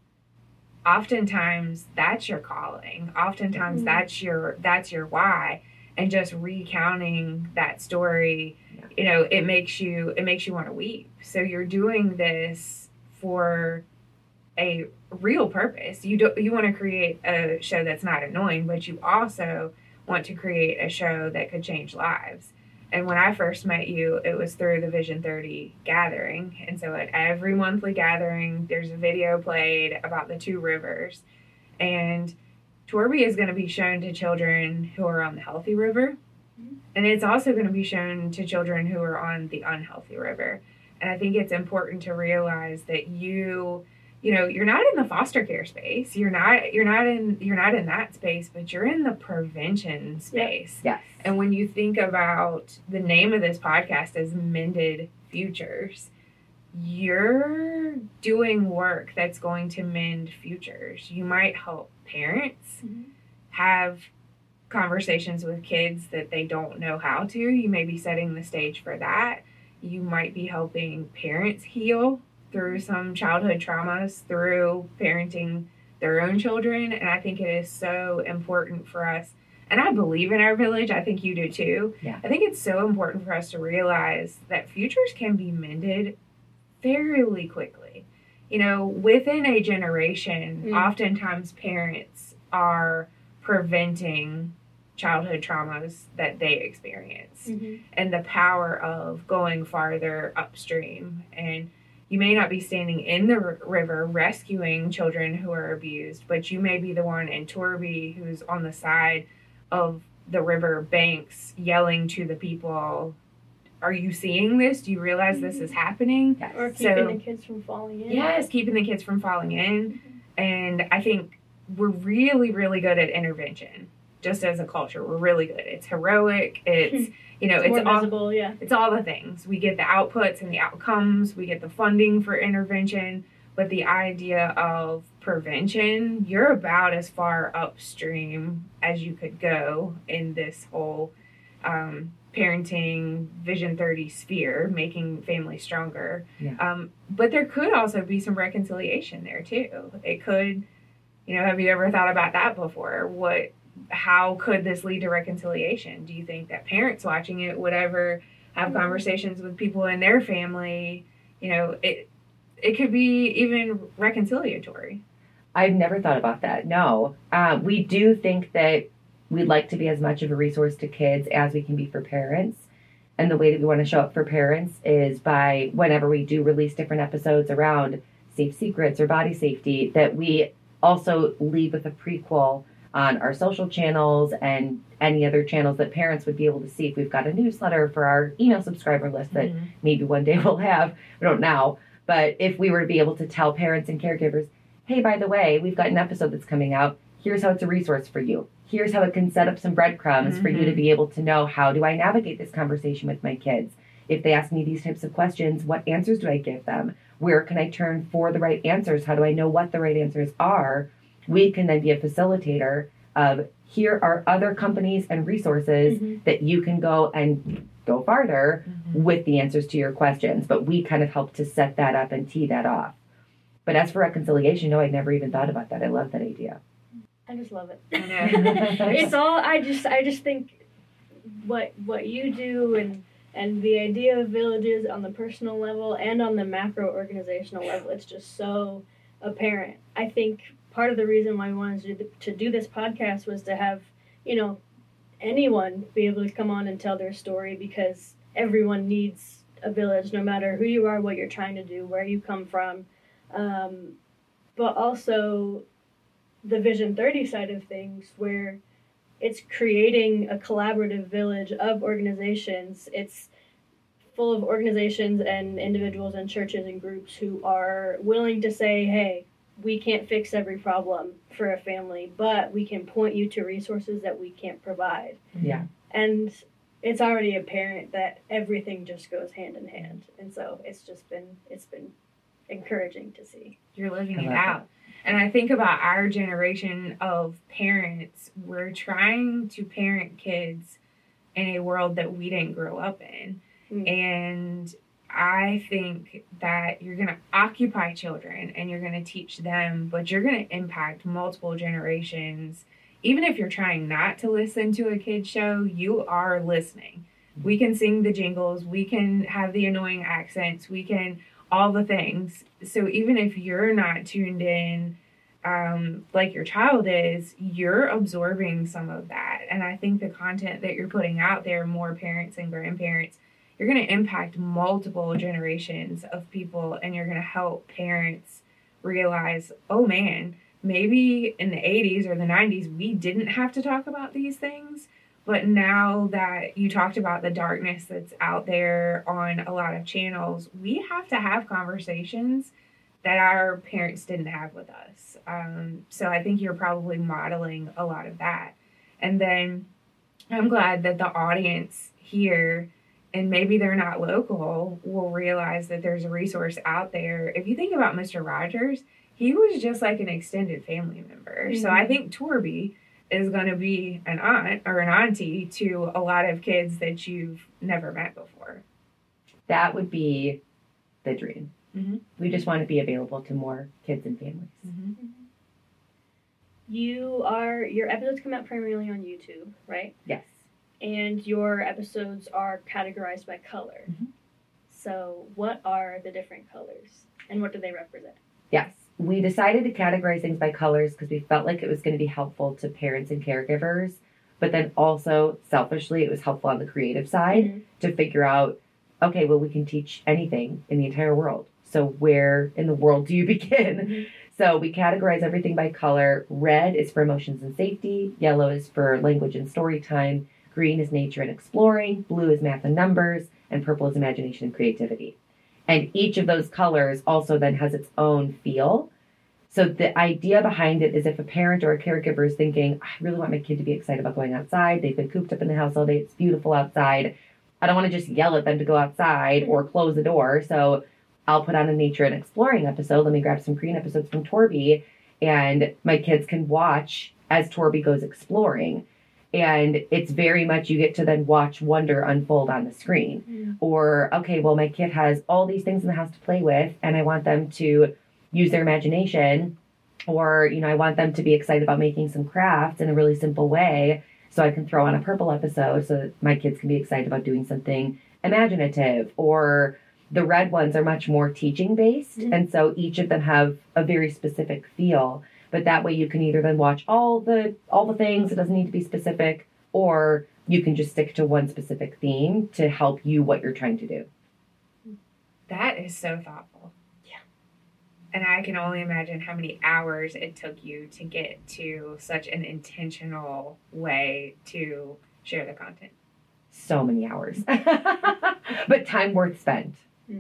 Oftentimes that's your calling. Oftentimes that's your why. And just recounting that story, it makes you want to weep. So you're doing this for a real purpose. You want to create a show that's not annoying, but you also want to create a show that could change lives. And when I first met you, it was through the Vision 30 gathering. And so at every monthly gathering, there's a video played about the two rivers. And Torby is going to be shown to children who are on the healthy river. And it's also going to be shown to children who are on the unhealthy river. And I think it's important to realize that you you're not in the foster care space. You're not in that space, but you're in the prevention space. Yes. And when you think about the name of this podcast is Mended Futures, you're doing work that's going to mend futures. You might help parents have conversations with kids that they don't know how to. You may be setting the stage for that. You might be helping parents heal through some childhood traumas through parenting their own children. And I think it is so important for us. And I believe in our village. I think you do too. Yeah. I think it's so important for us to realize that futures can be mended fairly quickly. Within a generation, oftentimes parents are preventing childhood traumas that they experience and the power of going farther upstream. And you may not be standing in the river rescuing children who are abused, but you may be the one in Torby who's on the side of the river banks yelling to the people, are you seeing this? Do you realize this is happening? Yes. Or keeping the kids from falling in. Yes, keeping the kids from falling in. And I think we're really, really good at intervention. Just as a culture, we're really good. It's heroic. It's it's more all visible, yeah. It's all the things. We get the outputs and the outcomes. We get the funding for intervention. But the idea of prevention, you're about as far upstream as you could go in this whole parenting Vision 30 sphere, making families stronger. Yeah. But there could also be some reconciliation there too. It could, have you ever thought about that before? How could this lead to reconciliation? Do you think that parents watching it would ever have conversations with people in their family? It could be even reconciliatory. I've never thought about that. No. We do think that we'd like to be as much of a resource to kids as we can be for parents. And the way that we want to show up for parents is by whenever we do release different episodes around safe secrets or body safety, that we also lead with a prequel on our social channels and any other channels that parents would be able to see. If we've got a newsletter for our email subscriber list that maybe one day we'll have, we don't now, but if we were to be able to tell parents and caregivers, hey, by the way, we've got an episode that's coming out. Here's how it's a resource for you. Here's how it can set up some breadcrumbs for you to be able to know, how do I navigate this conversation with my kids? If they ask me these types of questions, what answers do I give them? Where can I turn for the right answers? How do I know what the right answers are? We can then be a facilitator of, here are other companies and resources that you can go and go farther with the answers to your questions. But we kind of help to set that up and tee that off. But as for reconciliation, no, I'd never even thought about that. I love that idea. I just love it. I know. It's all, I just think what you do and the idea of villages on the personal level and on the macro organizational level, it's just so apparent. I think part of the reason why we wanted to do this podcast was to have, anyone be able to come on and tell their story, because everyone needs a village, no matter who you are, what you're trying to do, where you come from. But also the Vision 30 side of things, where it's creating a collaborative village of organizations. It's full of organizations and individuals and churches and groups who are willing to say, hey, we can't fix every problem for a family, but we can point you to resources that we can't provide. Yeah. And it's already apparent that everything just goes hand in hand. And so it's been encouraging to see. You're living it out. And I think about our generation of parents. We're trying to parent kids in a world that we didn't grow up in. And I think that you're going to occupy children and you're going to teach them, but you're going to impact multiple generations. Even if you're trying not to listen to a kid's show, you are listening. We can sing the jingles. We can have the annoying accents. We can all the things. So even if you're not tuned in like your child is, you're absorbing some of that. And I think the content that you're putting out there, more parents and grandparents, you're going to impact multiple generations of people, and you're going to help parents realize, oh man, maybe in the 80s or the 90s, we didn't have to talk about these things. But now that you talked about the darkness that's out there on a lot of channels, we have to have conversations that our parents didn't have with us. So I think you're probably modeling a lot of that. And then I'm glad that the audience here, and maybe they're not local, will realize that there's a resource out there. If you think about Mr. Rogers, he was just like an extended family member. So I think Torby is going to be an aunt or an auntie to a lot of kids that you've never met before. That would be the dream. Mm-hmm. We just want to be available to more kids and families. Mm-hmm. Your episodes come out primarily on YouTube, right? Yes. And your episodes are categorized by color. Mm-hmm. So what are the different colors and what do they represent? Yes. We decided to categorize things by colors because we felt like it was going to be helpful to parents and caregivers, but then also selfishly it was helpful on the creative side to figure out, okay, well, we can teach anything in the entire world. So where in the world do you begin? So we categorize everything by color. Red is for emotions and safety. Yellow is for language and story time. Green is nature and exploring. Blue is math and numbers. And purple is imagination and creativity. And each of those colors also then has its own feel. So the idea behind it is if a parent or a caregiver is thinking, I really want my kid to be excited about going outside. They've been cooped up in the house all day. It's beautiful outside. I don't want to just yell at them to go outside or close the door. So I'll put on a nature and exploring episode. Let me grab some green episodes from Torby, and my kids can watch as Torby goes exploring. And it's very much you get to then watch wonder unfold on the screen. Or, okay, well, my kid has all these things in the house to play with, and I want them to use their imagination. Or, I want them to be excited about making some crafts in a really simple way. So I can throw on a purple episode so that my kids can be excited about doing something imaginative. Or the red ones are much more teaching based. And so each of them have a very specific feel. But that way you can either then watch all the things, it doesn't need to be specific, or you can just stick to one specific theme to help you what you're trying to do. That is so thoughtful. Yeah. And I can only imagine how many hours it took you to get to such an intentional way to share the content. So many hours. But time worth spent.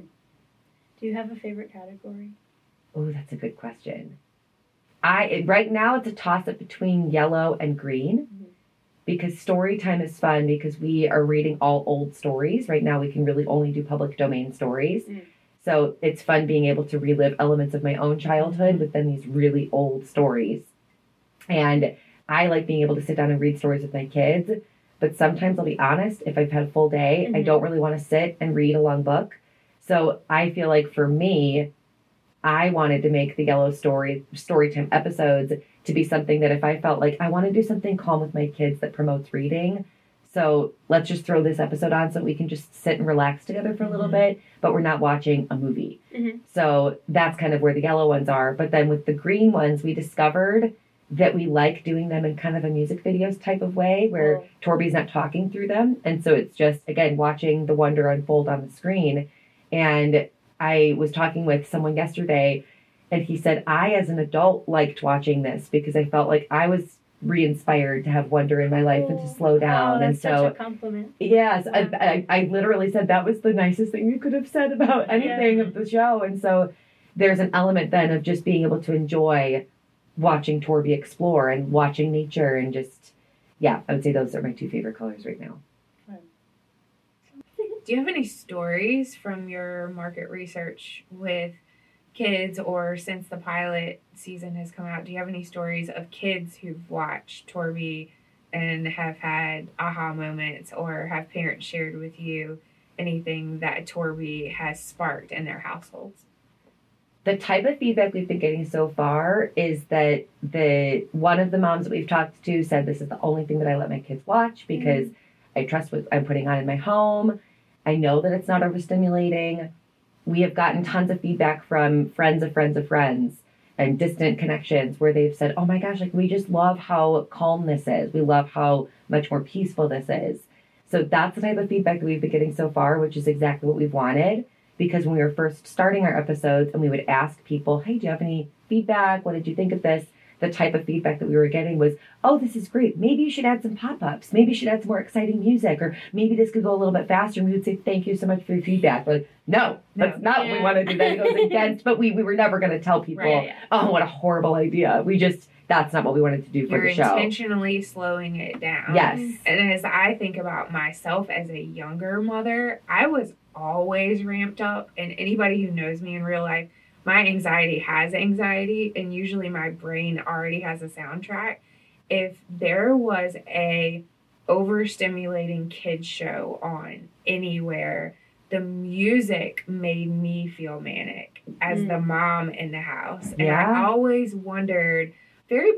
Do you have a favorite category? Oh, that's a good question. Right now it's a toss-up between yellow and green because story time is fun because we are reading all old stories. Right now we can really only do public domain stories. So it's fun being able to relive elements of my own childhood within these really old stories. And I like being able to sit down and read stories with my kids. But sometimes I'll be honest, if I've had a full day, I don't really want to sit and read a long book. So I feel like for me, I wanted to make the yellow storytime episodes to be something that if I felt like I want to do something calm with my kids that promotes reading, so let's just throw this episode on so we can just sit and relax together for a little bit, but we're not watching a movie. So that's kind of where the yellow ones are. But then with the green ones, we discovered that we like doing them in kind of a music videos type of way where Torby's not talking through them. And so it's just, again, watching the wonder unfold on the screen. And I was talking with someone yesterday, and he said, I, as an adult, liked watching this because I felt like I was re-inspired to have wonder in my life and to slow down. That's and so, such a compliment. yes, I literally said that was the nicest thing you could have said about anything of the show. And so there's an element then of just being able to enjoy watching Torby explore and watching nature and just, I would say those are my two favorite colors right now. Do you have any stories from your market research with kids, or since the pilot season has come out, do you have any stories of kids who've watched Torby and have had aha moments, or have parents shared with you anything that Torby has sparked in their households? The type of feedback we've been getting so far is that one of the moms that we've talked to said this is the only thing that I let my kids watch because I trust what I'm putting on in my home. I know that it's not overstimulating. We have gotten tons of feedback from friends of friends of friends and distant connections where they've said, oh my gosh, like we just love how calm this is. We love how much more peaceful this is. So that's the type of feedback that we've been getting so far, which is exactly what we've wanted. Because when we were first starting our episodes and we would ask people, hey, do you have any feedback? What did you think of this? the type of feedback that we were getting was, oh, this is great. Maybe you should add some pop-ups. Maybe you should add some more exciting music, or maybe this could go a little bit faster. And we would say, thank you so much for your feedback. We're like, no, that's not what we want to do. That goes against, but we were never going to tell people, oh, what a horrible idea. That's not what we wanted to do for the show. You're intentionally slowing it down. Yes. And as I think about myself as a younger mother, I was always ramped up. And anybody who knows me in real life, my anxiety has anxiety. And usually my brain already has a soundtrack. If there was a overstimulating kids show on anywhere, the music made me feel manic as the mom in the house. And I always wondered, very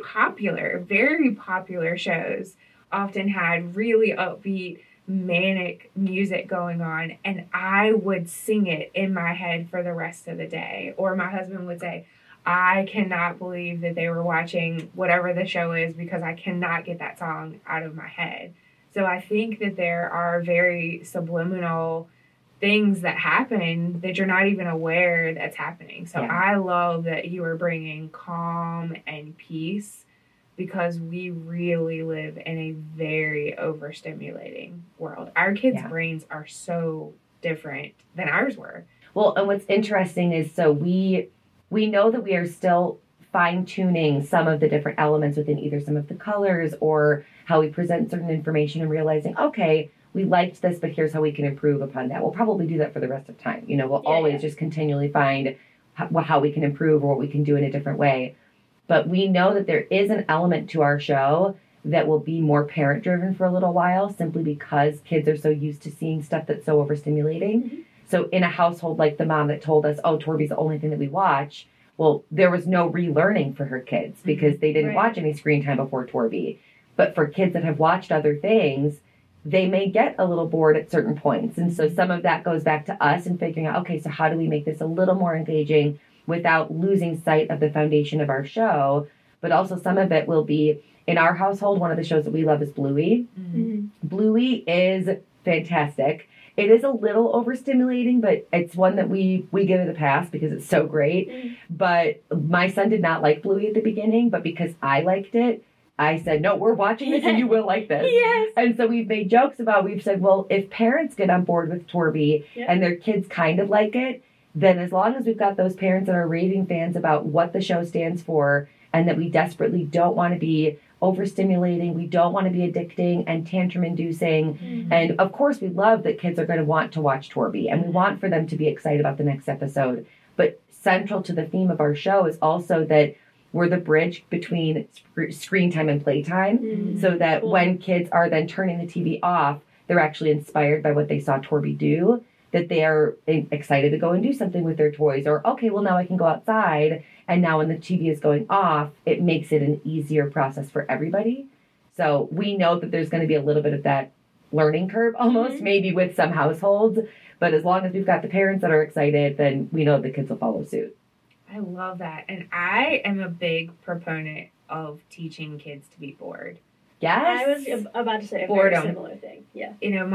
popular shows often had really upbeat, manic music going on, and I would sing it in my head for the rest of the day. Or my husband would say, I cannot believe that they were watching whatever the show is because I cannot get that song out of my head. So I think that there are very subliminal things that happen that you're not even aware that's happening. So I love that you are bringing calm and peace, because we really live in a very overstimulating world. Our kids' brains are so different than ours were. Well, and what's interesting is, so we know that we are still fine-tuning some of the different elements within either some of the colors or how we present certain information, and realizing, okay, we liked this, but here's how we can improve upon that. We'll probably do that for the rest of time. We'll always just continually find how we can improve or what we can do in a different way. But we know that there is an element to our show that will be more parent-driven for a little while, simply because kids are so used to seeing stuff that's so overstimulating. Mm-hmm. So in a household like the mom that told us, oh, Torby's the only thing that we watch, well, there was no relearning for her kids because they didn't watch any screen time before Torby. But for kids that have watched other things, they may get a little bored at certain points. And so some of that goes back to us and figuring out, okay, so how do we make this a little more engaging without losing sight of the foundation of our show? But also some of it will be, in our household, one of the shows that we love is Bluey. Mm-hmm. Bluey is fantastic. It is a little overstimulating, but it's one that we give it a pass because it's so great. Mm-hmm. But my son did not like Bluey at the beginning, but because I liked it, I said, no, we're watching this and you will like this. Yes. And so we've made jokes about, we've said, well, if parents get on board with Torby and their kids kind of like it, then as long as we've got those parents that are raving fans about what the show stands for, and that we desperately don't want to be overstimulating, we don't want to be addicting and tantrum inducing. Mm-hmm. And of course we love that kids are going to want to watch Torby, and we want for them to be excited about the next episode. But central to the theme of our show is also that we're the bridge between screen time and playtime, so that when kids are then turning the TV off, they're actually inspired by what they saw Torby do, that they are excited to go and do something with their toys, or, okay, well, now I can go outside. And now when the TV is going off, it makes it an easier process for everybody. So we know that there's going to be a little bit of that learning curve almost, maybe with some households. But as long as we've got the parents that are excited, then we know the kids will follow suit. I love that. And I am a big proponent of teaching kids to be bored. Yes. I was about to say a very similar thing. Yeah.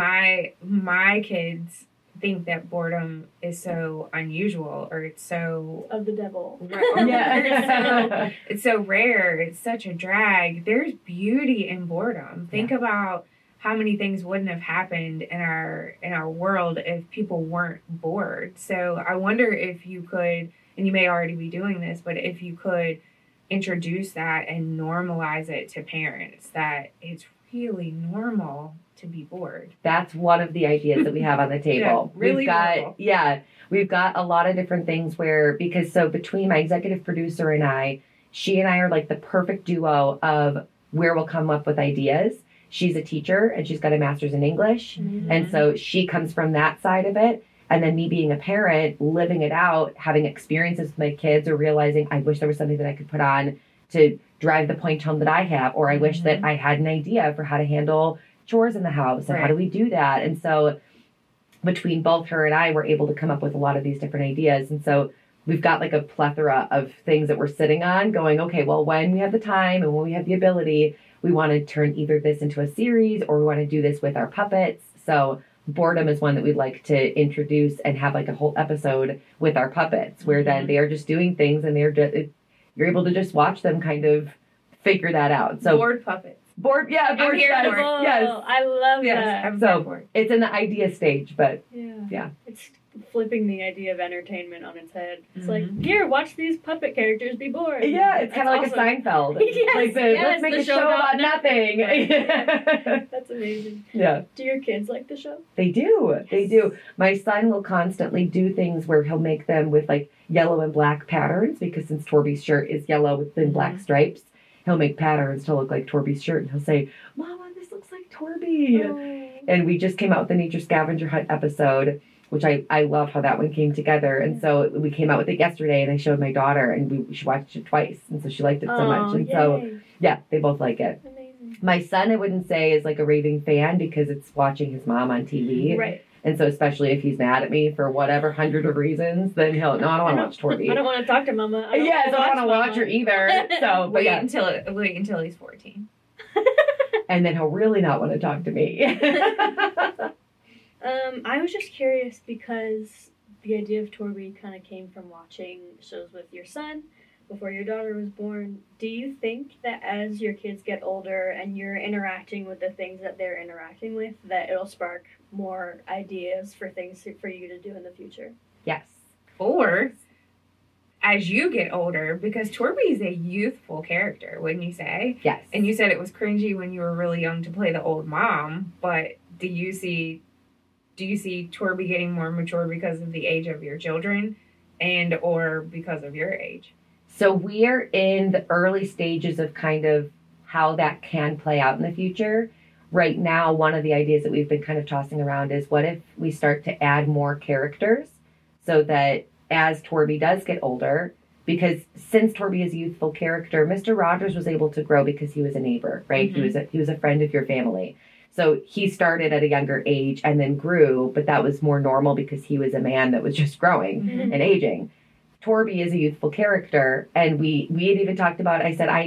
My kids think that boredom is so unusual, or it's so of the devil. Yeah. It's so rare. It's such a drag. There's beauty in boredom. Think about how many things wouldn't have happened in our world if people weren't bored. So I wonder if you could, and you may already be doing this, but if you could introduce that and normalize it to parents, that it's really normal to be bored. That's one of the ideas that we have on the table. We've got a lot of different things because between my executive producer and she and I are like the perfect duo of where we'll come up with ideas. She's a teacher and she's got a master's in English. Mm-hmm. And so she comes from that side of it. And then me being a parent, living it out, having experiences with my kids, or realizing I wish there was something that I could put on to drive the point home that I have, or I wish that I had an idea for how to handle chores in the house and how do we do that. And so between both her and I, we're able to come up with a lot of these different ideas. And so we've got like a plethora of things that we're sitting on going, okay, well, when we have the time and when we have the ability, we want to turn either this into a series or we want to do this with our puppets. So boredom is one that we'd like to introduce and have like a whole episode with our puppets, where then they are just doing things and you're able to just watch them kind of figure that out. So Board puppets. board I'm here yes, for it. Oh, yes. I love Yes, that. I'm So- here for it. It's in the idea stage, but Yeah. It's flipping the idea of entertainment on its head. It's like, Mhm. here, watch these puppet characters be bored. yeah, it's kind of like That's a Seinfeld. Yes, Like yes, let's make the a show show about about nothing. That's amazing. Yeah. Do your kids like the show? They do. They do. My son will constantly do things where he'll make them with like yellow and black patterns because since Torby's shirt is yellow with thin black stripes, he'll make patterns to look like Torby's shirt and he'll say, Mama, this looks like Torby. And we just came out with the Nature Scavenger Hunt episode, which I love how that one came together. And so we came out with it yesterday and I showed my daughter and she watched it twice. And so she liked it so much. And so, yeah, they both like it. Amazing. My son, I wouldn't say is like a raving fan because it's watching his mom on TV. Right. And so especially if he's mad at me for whatever hundred of reasons, then he'll, no, I don't want to watch Torby. I don't want to talk to Mama. I don't Yes, I don't want to Mama. watch her either. So, but Wait yeah. until he's 14. And then he'll really not want to talk to me. I was just curious because the idea of Torby kind of came from watching shows with your son before your daughter was born. Do you think that as your kids get older and you're interacting with the things that they're interacting with, that it'll spark more ideas for things for you to do in the future? Yes. Or as you get older, because Torby is a youthful character, wouldn't you say? Yes. And you said it was cringy when you were really young to play the old mom, but do you see Torby getting more mature because of the age of your children and or because of your age? So we're in the early stages of kind of how that can play out in the future. Right now, one of the ideas that we've been kind of tossing around is what if we start to add more characters so that as Torby does get older, because since Torby is a youthful character, Mr. Rogers was able to grow because he was a neighbor, right? Mhm. He was a friend of your family. So he started at a younger age and then grew, but that was more normal because he was a man that was just growing Mhm. and aging. Torby is a youthful character, and we had even talked about, I said,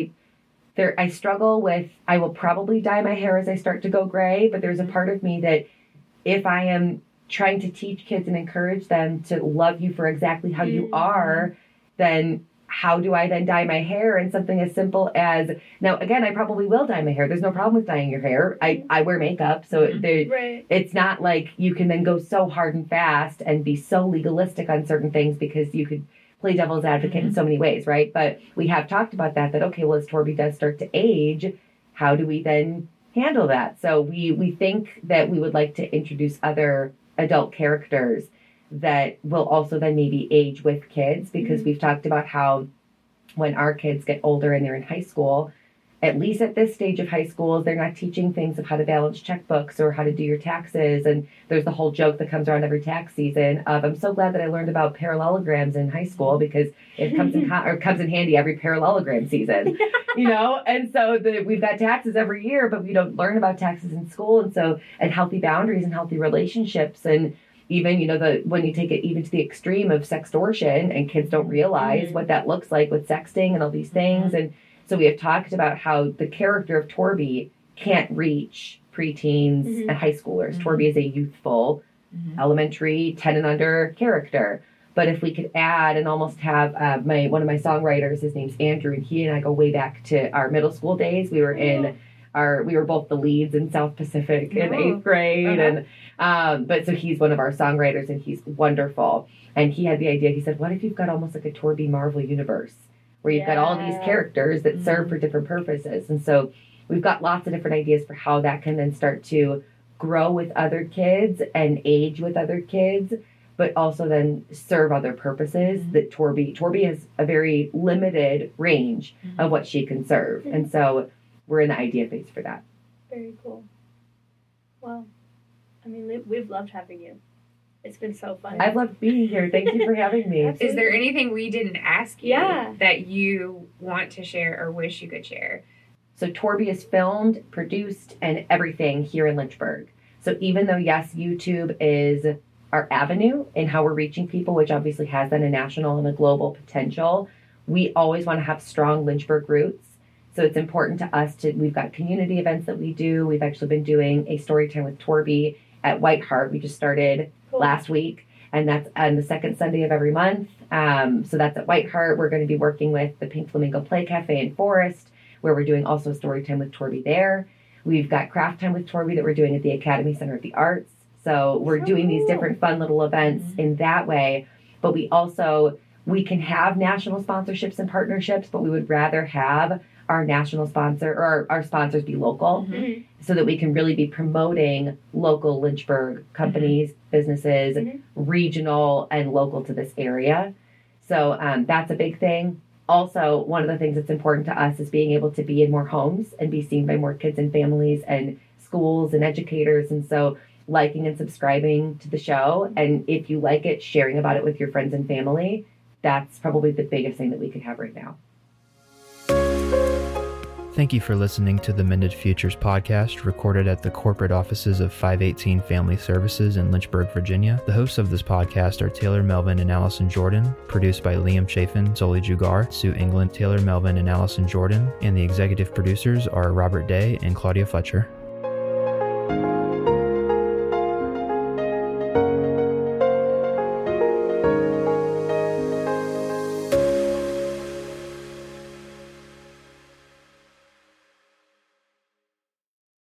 I struggle with, I will probably dye my hair as I start to go gray, but there's a part of me that if I am trying to teach kids and encourage them to love you for exactly how you are, then how do I then dye my hair? And something as simple as, now again, I probably will dye my hair. There's no problem with dyeing your hair. I wear makeup, so Right. it's not like you can then go so hard and fast and be so legalistic on certain things because you could play devil's advocate in so many ways, right? But we have talked about that, okay, well, as Torby does start to age, how do we then handle that? So we think that we would like to introduce other adult characters that will also then maybe age with kids because we've talked about how when our kids get older and they're in high school, at least at this stage of high school, they're not teaching things of how to balance checkbooks or how to do your taxes. And there's the whole joke that comes around every tax season of, I'm so glad that I learned about parallelograms in high school because it comes in handy every parallelogram season, you know? And so we've got taxes every year, but we don't learn about taxes in school. And healthy boundaries and healthy relationships. And even, when you take it even to the extreme of sextortion and kids don't realize what that looks like with sexting and all these things. And so we have talked about how the character of Torby can't reach preteens and high schoolers. Torby is a youthful, elementary, 10 and under character. But if we could add and almost have one of my songwriters, his name's Andrew, and he and I go way back to our middle school days. We were both the leads in South Pacific in 8th grade. And but so he's one of our songwriters and he's wonderful. And he had the idea, he said, what if you've got almost like a Torby Marvel universe? Where you've got all these characters that serve for different purposes. And so we've got lots of different ideas for how that can then start to grow with other kids and age with other kids, but also then serve other purposes that Torby has a very limited range of what she can serve. And so we're in the idea phase for that. Very cool. Well, I mean, we've loved having you. It's been so fun. I've loved being here. Thank you for having me. Is there anything we didn't ask you Yeah. that you want to share or wish you could share? So Torby is filmed, produced, and everything here in Lynchburg. So even though, yes, YouTube is our avenue in how we're reaching people, which obviously has then a national and a global potential, we always want to have strong Lynchburg roots. So it's important to us we've got community events that we do. We've actually been doing a story time with Torby at White Heart. We just started last week. and that's on the second Sunday of every month. So that's at White Hart. We're going to be working with the Pink Flamingo Play Cafe in Forest, where we're doing also story time with Torby there. We've got craft time with Torby that we're doing at the Academy Center of the Arts. So we're doing these different fun little events in that way. But we can have national sponsorships and partnerships, but we would rather have our national sponsor or our sponsors be local so that we can really be promoting local Lynchburg companies, businesses, regional and local to this area. So that's a big thing. Also, one of the things that's important to us is being able to be in more homes and be seen by more kids and families and schools and educators. And so liking and subscribing to the show. And if you like it, sharing about it with your friends and family. That's probably the biggest thing that we could have right now. Thank you for listening to the Mended Futures podcast, recorded at the corporate offices of 518 Family Services in Lynchburg, Virginia. The hosts of this podcast are Taylor Melvin and Allison Jordan, produced by Liam Chafin, Zoli Jugar, Sue England, Taylor Melvin, and Allison Jordan, and the executive producers are Robert Day and Claudia Fletcher.